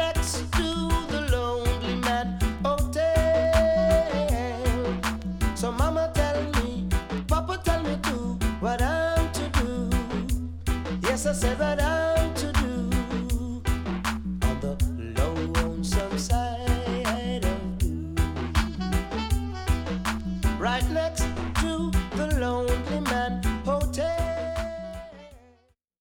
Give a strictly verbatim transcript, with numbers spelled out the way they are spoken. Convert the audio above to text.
next to the Lonely Man Hotel. So Mama tell me, Papa tell me too, what I'm to do. Yes, I said what